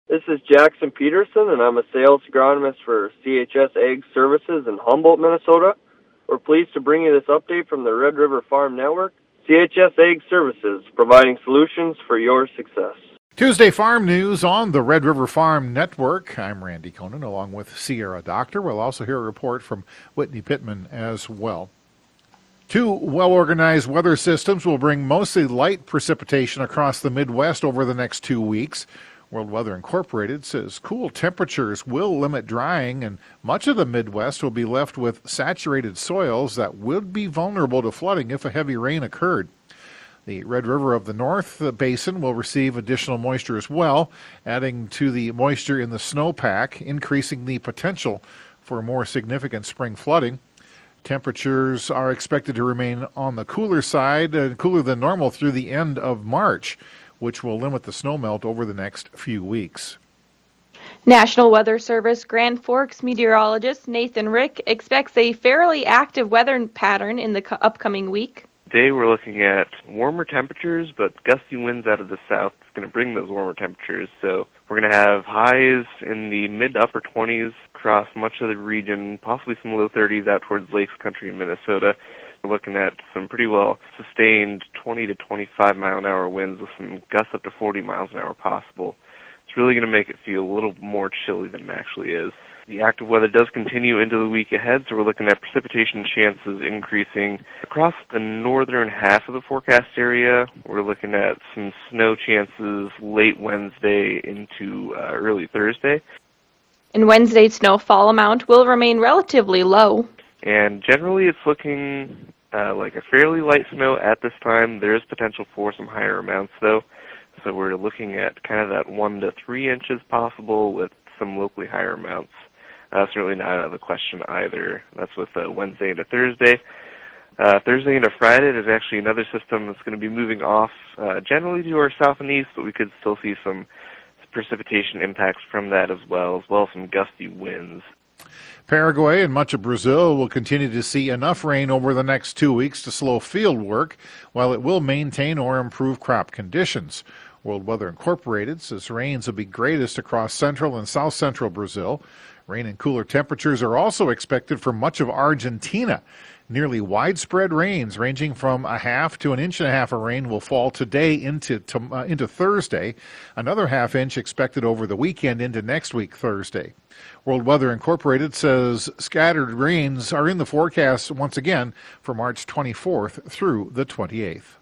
This is Jackson Peterson, and I'm a sales agronomist for CHS Ag Services in Humboldt, Minnesota. We're pleased to bring you this update from the Red River Farm Network. CHS Ag Services, providing solutions for your success. Tuesday Farm News on the Red River Farm Network. I'm Randy Koenen along with Sierra Doctor. We'll also hear a report from Whitney Pittman as well. Two well-organized weather systems will bring mostly light precipitation across the Midwest over the next 2 weeks. World Weather Incorporated says cool temperatures will limit drying, and much of the Midwest will be left with saturated soils that would be vulnerable to flooding if a heavy rain occurred. The Red River of the North Basin will receive additional moisture as well, adding to the moisture in the snowpack, increasing the potential for more significant spring flooding. Temperatures are expected to remain on the cooler side, cooler than normal through the end of March, which will limit the snowmelt over the next few weeks. National Weather Service Grand Forks meteorologist Nathan Rick expects a fairly active weather pattern in the upcoming week. Today we're looking at warmer temperatures, but gusty winds out of the south is going to bring those warmer temperatures. So we're going to have highs in the mid to upper 20s across much of the region, possibly some low 30s out towards Lakes Country in Minnesota. We're looking at some pretty well sustained 20 to 25 mile an hour winds with some gusts up to 40 miles an hour possible. It's really going to make it feel a little more chilly than it actually is. The active weather does continue into the week ahead, so we're looking at precipitation chances increasing across the northern half of the forecast area. We're looking at some snow chances late Wednesday into early Thursday. And Wednesday's snowfall amount will remain relatively low. And generally it's looking like a fairly light snow at this time. There is potential for some higher amounts, though. So we're looking at kind of that 1 to 3 inches possible with some locally higher amounts. Certainly not out of the question either. That's with Wednesday into Thursday. Thursday into Friday, there's actually another system that's going to be moving off generally to our south and east, but we could still see some precipitation impacts from that as well as some gusty winds. Paraguay and much of Brazil will continue to see enough rain over the next 2 weeks to slow field work, while it will maintain or improve crop conditions. World Weather Incorporated says rains will be greatest across central and south central Brazil. Rain and cooler temperatures are also expected for much of Argentina. Nearly widespread rains ranging from a half to 1.5 inches of rain will fall today into Thursday. Another half inch expected over the weekend into next week, Thursday. World Weather Incorporated says scattered rains are in the forecast once again for March 24th through the 28th.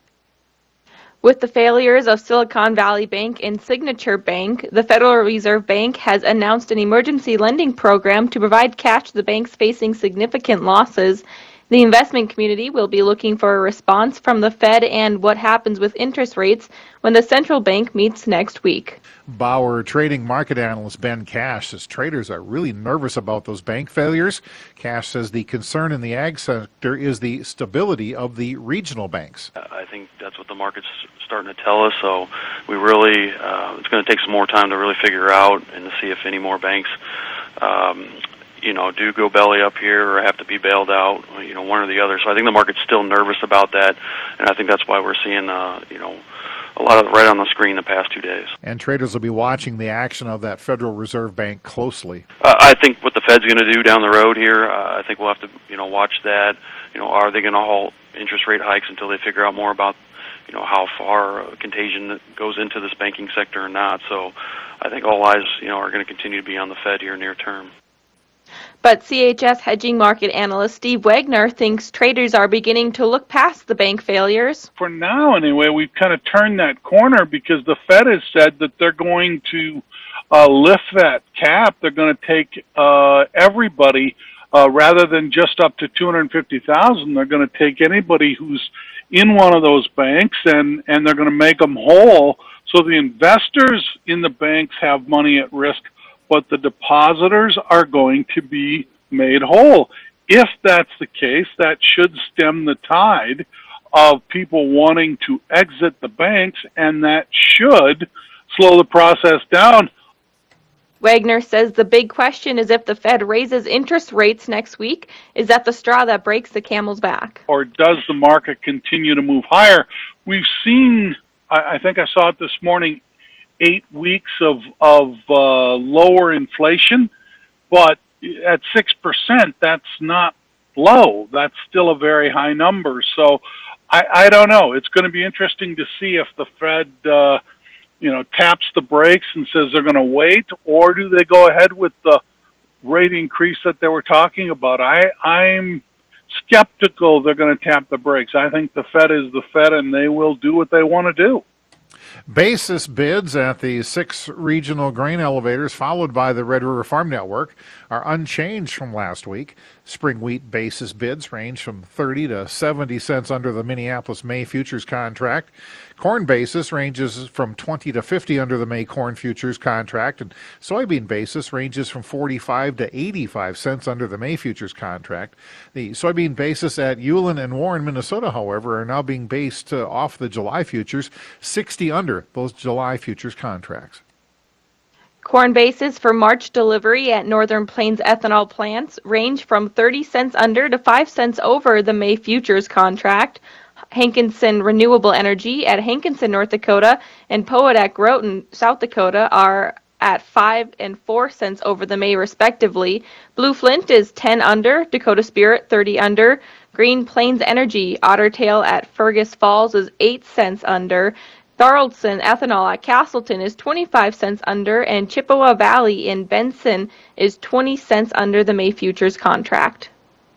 With the failures of Silicon Valley Bank and Signature Bank, the Federal Reserve Bank has announced an emergency lending program to provide cash to the banks facing significant losses. The investment community will be looking for a response from the Fed and what happens with interest rates when the central bank meets next week. Bauer trading market analyst Ben Cash says traders are really nervous about those bank failures. Cash says the concern in the ag sector is the stability of the regional banks. I think that's what the market's starting to tell us, so we really, it's going to take some more time to really figure out and to see if any more banks do go belly up here or have to be bailed out, one or the other. So I think the market's still nervous about that, and I think that's why we're seeing, a lot of right on the screen the past 2 days. And traders will be watching the action of that Federal Reserve Bank closely. I think what the Fed's going to do down the road here, I think we'll have to, watch that. Are they going to halt interest rate hikes until they figure out more about, how far contagion goes into this banking sector or not? So I think all eyes, are going to continue to be on the Fed here near term. But CHS hedging market analyst Steve Wagner thinks traders are beginning to look past the bank failures. For now, anyway, we've kind of turned that corner because the Fed has said that they're going to lift that cap. They're going to take everybody rather than just up to 250,000. They're going to take anybody who's in one of those banks and they're going to make them whole. So the investors in the banks have money at risk, but the depositors are going to be made whole. If that's the case, that should stem the tide of people wanting to exit the banks, and that should slow the process down. Wagner says the big question is if the Fed raises interest rates next week, is that the straw that breaks the camel's back? Or does the market continue to move higher? We've seen, I think I saw it this morning, 8 weeks of lower inflation, but at 6%, that's not low. That's still a very high number. So I don't know. It's going to be interesting to see if the Fed, taps the brakes and says they're going to wait, or do they go ahead with the rate increase that they were talking about. I'm skeptical they're going to tap the brakes. I think the Fed is the Fed, and they will do what they want to do. Basis bids at the 6 regional grain elevators, followed by the Red River Farm Network, are unchanged from last week. Spring wheat basis bids range from 30 to 70 cents under the Minneapolis May futures contract. Corn basis ranges from 20 to 50 under the May corn futures contract, and soybean basis ranges from 45 to 85 cents under the May futures contract. The soybean basis at Ulen and Warren, Minnesota, however, are now being based off the July futures, 60 under those July futures contracts. Corn basis for March delivery at Northern Plains ethanol plants range from 30 cents under to 5 cents over the May futures contract. Hankinson Renewable Energy at Hankinson, North Dakota, and Poet at Groton, South Dakota, are at 5 and 4 cents over the May, respectively. Blue Flint is 10 under, Dakota Spirit 30 under. Green Plains Energy Otter Tail at Fergus Falls is 8 cents under. Thoroldson Ethanol at Castleton is 25 cents under, and Chippewa Valley in Benson is 20 cents under the May futures contract.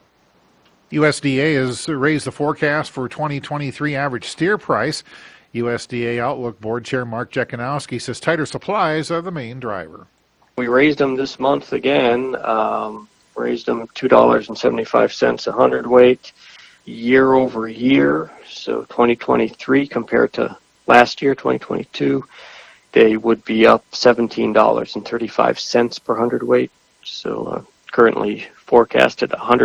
USDA has raised the forecast for 2023 average steer price. USDA Outlook Board Chair Mark Jekanowski says tighter supplies are the main driver. We raised them this month again, raised them $2.75 a hundredweight year over year. So 2023 compared to last year, 2022, they would be up $17.35 per hundredweight. So currently forecasted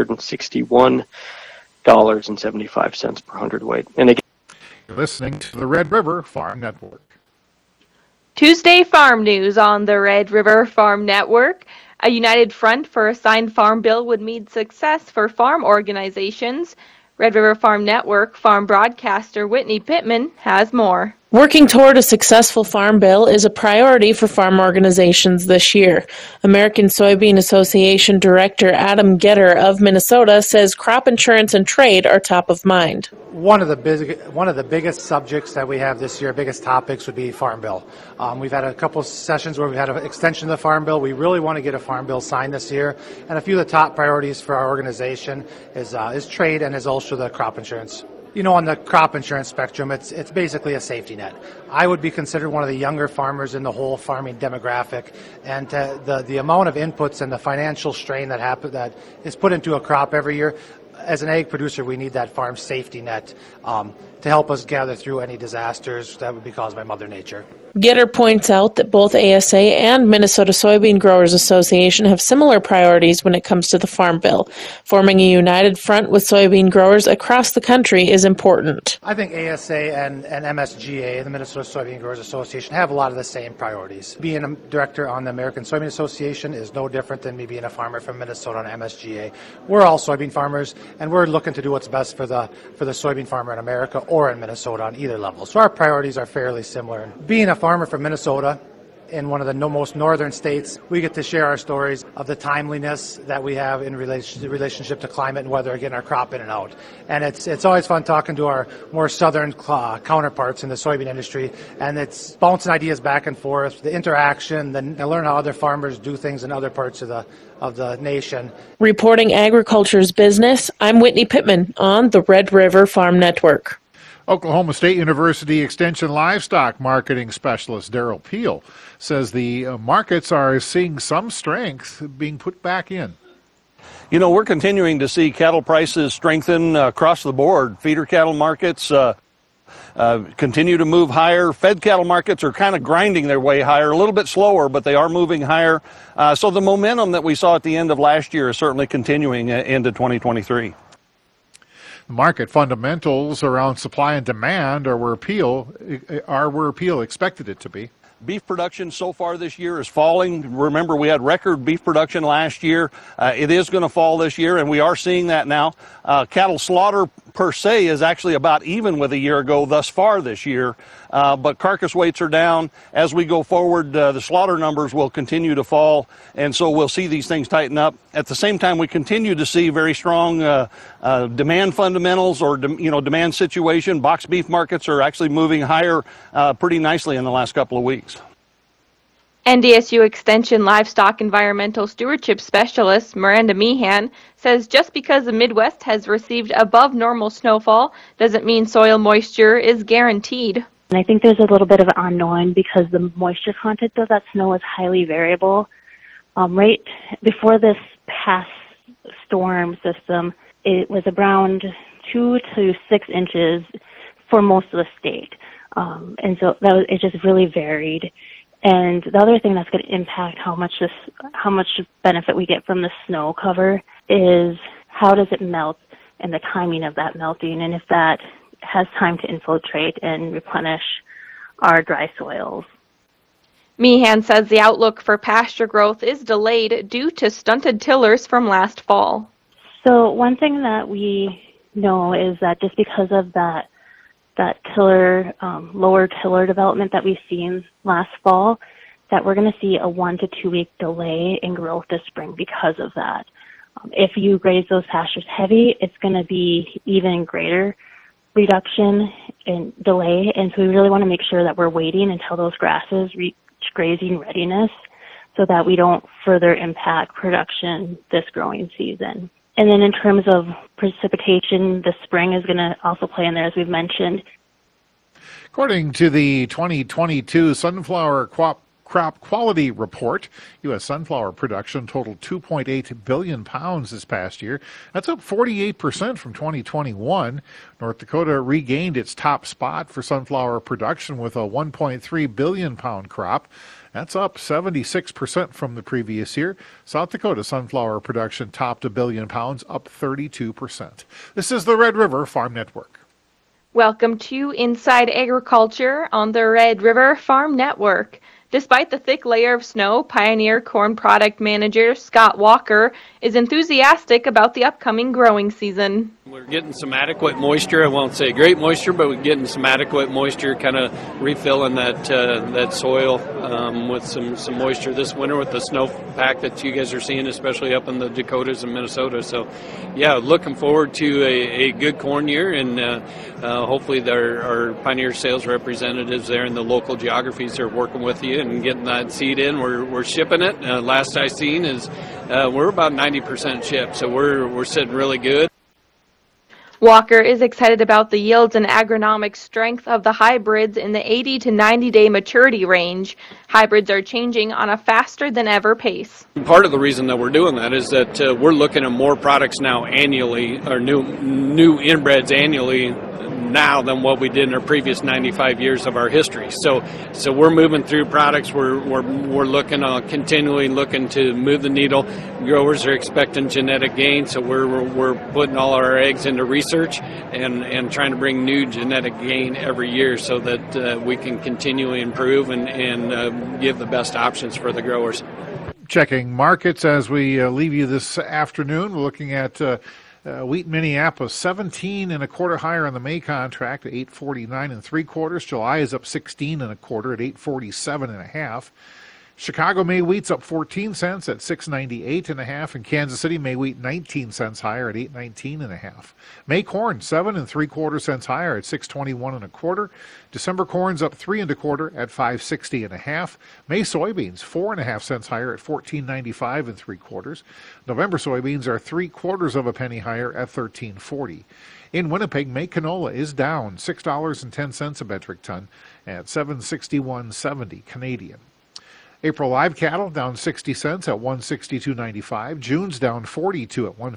$161.75 per hundredweight. And again, you're listening to the Red River Farm Network. Tuesday farm news on the Red River Farm Network. A united front for a signed farm bill would mean success for farm organizations. Red River Farm Network farm broadcaster Whitney Pittman has more. Working toward a successful farm bill is a priority for farm organizations this year. American Soybean Association Director Adam Getter of Minnesota says crop insurance and trade are top of mind. One of the biggest subjects that we have this year, biggest topics, would be farm bill. We've had a couple sessions where we've had an extension of the farm bill. We really want to get a farm bill signed this year, and a few of the top priorities for our organization is trade and is also the crop insurance. You know, on the crop insurance spectrum, it's basically a safety net. I would be considered one of the younger farmers in the whole farming demographic, and the amount of inputs and the financial strain that is put into a crop every year, as an ag producer, we need that farm safety net to help us gather through any disasters that would be caused by Mother Nature. Getter points out that both ASA and Minnesota Soybean Growers Association have similar priorities when it comes to the farm bill. Forming a united front with soybean growers across the country is important. I think ASA and MSGA, the Minnesota Soybean Growers Association, have a lot of the same priorities. Being a director on the American Soybean Association is no different than me being a farmer from Minnesota on MSGA. We're all soybean farmers, and we're looking to do what's best for the soybean farmer in America or in Minnesota on either level. So our priorities are fairly similar. Being a farmer from Minnesota in one of the most northern states, we get to share our stories of the timeliness that we have in relationship to climate and weather, getting our crop in and out. And it's always fun talking to our more southern counterparts in the soybean industry, and it's bouncing ideas back and forth, the interaction, then learn how other farmers do things in other parts of the nation. Reporting agriculture's business, I'm Whitney Pittman on the Red River Farm Network. Oklahoma State University Extension Livestock Marketing Specialist Daryl Peel says the markets are seeing some strength being put back in. You know, we're continuing to see cattle prices strengthen across the board. Feeder cattle markets continue to move higher. Fed cattle markets are kind of grinding their way higher, a little bit slower, but they are moving higher. So the momentum that we saw at the end of last year is certainly continuing into 2023. Market fundamentals around supply and demand are where Peel expected it to be. Beef production so far this year is falling. Remember, we had record beef production last year. It is going to fall this year, and we are seeing that now. Cattle slaughter per se is actually about even with a year ago thus far this year, but carcass weights are down. As we go forward, the slaughter numbers will continue to fall, and so we'll see these things tighten up. At the same time, we continue to see very strong demand fundamentals or demand situation. Box beef markets are actually moving higher pretty nicely in the last couple of weeks. NDSU Extension Livestock Environmental Stewardship Specialist Miranda Meehan says just because the Midwest has received above normal snowfall doesn't mean soil moisture is guaranteed. And I think there's a little bit of an unknown because the moisture content of that snow is highly variable. Right before this past storm system, it was around 2 to 6 inches for most of the state. And so it just really varied. And the other thing that's going to impact how much benefit we get from the snow cover is how does it melt and the timing of that melting, and if that has time to infiltrate and replenish our dry soils. Meehan says the outlook for pasture growth is delayed due to stunted tillers from last fall. So one thing that we know is that just because of that tiller, lower tiller development that we've seen last fall, that we're going to see a 1 to 2 week delay in growth this spring because of that. If you graze those pastures heavy, it's going to be even greater reduction in delay, and so we really want to make sure that we're waiting until those grasses reach grazing readiness so that we don't further impact production this growing season. And then in terms of precipitation, the spring is going to also play in there, as we've mentioned. According to the 2022 Sunflower Crop Quality Report, U.S. sunflower production totaled 2.8 billion pounds this past year. That's up 48% from 2021. North Dakota regained its top spot for sunflower production with a 1.3 billion pound crop. That's up 76% from the previous year. South Dakota sunflower production topped 1 billion pounds, up 32%. This is the Red River Farm Network. Welcome to Inside Agriculture on the Red River Farm Network. Despite the thick layer of snow, Pioneer Corn Product Manager Scott Walker is enthusiastic about the upcoming growing season. We're getting some adequate moisture. I won't say great moisture, but we're getting some adequate moisture, kind of refilling that soil with some moisture this winter with the snowpack that you guys are seeing, especially up in the Dakotas and Minnesota. So, yeah, looking forward to a good corn year, and hopefully our Pioneer sales representatives there in the local geographies are working with you and getting that seed in. We're shipping it. Last I seen is we're about 90% shipped, so we're sitting really good. Walker is excited about the yields and agronomic strength of the hybrids in the 80 to 90-day maturity range. Hybrids are changing on a faster than ever pace. Part of the reason that we're doing that is that we're looking at more products now annually, or new inbreds annually now than what we did in our previous 95 years of our history. So we're moving through products. We're looking continually looking to move the needle. Growers are expecting genetic gain, so we're putting all our eggs into research and trying to bring new genetic gain every year so that we can continually improve and give the best options for the growers. Checking markets as we leave you this afternoon. We're looking at wheat Minneapolis 17 1/4 higher on the May contract at 8.49 3/4. July is up 16 1/4 at 8.47 1/2. Chicago May wheat's up 14 cents at 6.98 1/2, and Kansas City May wheat 19 cents higher at 8.19 1/2. May corn 7 3/4 cents higher at 6.21 1/4. December corn's up 3 1/4 at 5.60 1/2. May soybeans 4 1/2 cents higher at 14.95 3/4. November soybeans are 3/4 penny higher at 13.40. In Winnipeg, May canola is down $6.10 a metric ton at 761.70 Canadian. April live cattle down 60 cents at 162.95. June's down 42 at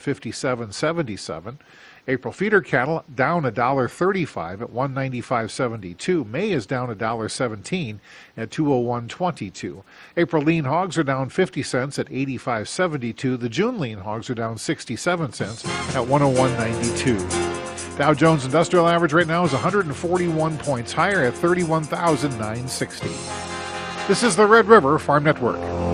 157.77. April feeder cattle down $1.35 at 195.72. May is down $1.17 at 201.22. April lean hogs are down 50 cents at 85.72. The June lean hogs are down 67 cents at 101.92. Dow Jones Industrial Average right now is 141 points higher at 31,960. This is the Red River Farm Network.